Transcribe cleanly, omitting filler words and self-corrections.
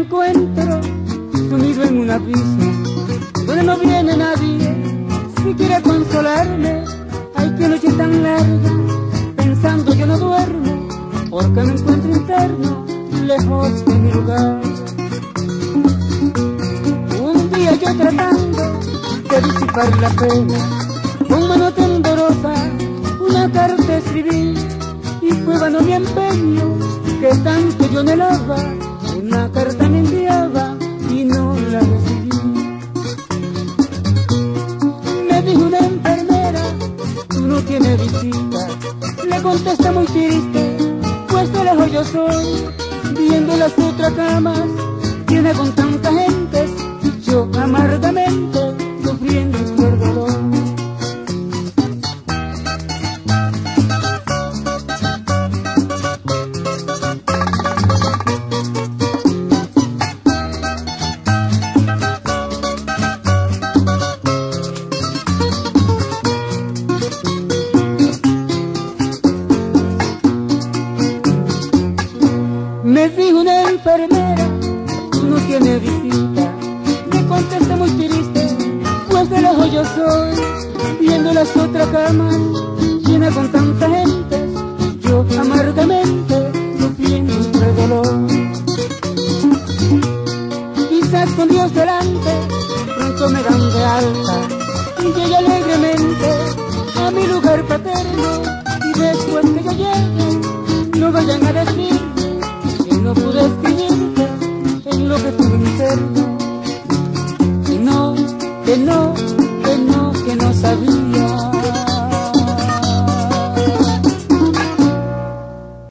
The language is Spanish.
encuentro sumido en un abismo donde no viene nadie si quiere consolarme. Ay, qué noche tan larga, pensando yo no duermo, porque me encuentro interno, lejos de mi lugar. Un día yo tratando de disipar la pena, con mano temblorosa una carta escribí, y fue vano mi empeño, que tanto yo anhelaba. Una carta me enviaba y no la recibí. Me dijo una enfermera, tú no tienes visita. Le contesta muy triste, pues de lejos yo soy, viendo las otras camas llena con tanta gente, yo amargamente sufriendo un cruel dolor. Me dijo una enfermera, tú no tienes visita. Me contesté muy triste, pues de lejos yo soy, viendo las otras camas llenas con tanta gente, yo amargamente sufriendo un cruel dolor. Quizás con Dios delante pronto me dan de alta y llegue alegremente a mi lugar paterno, y después que yo llegue no vayan a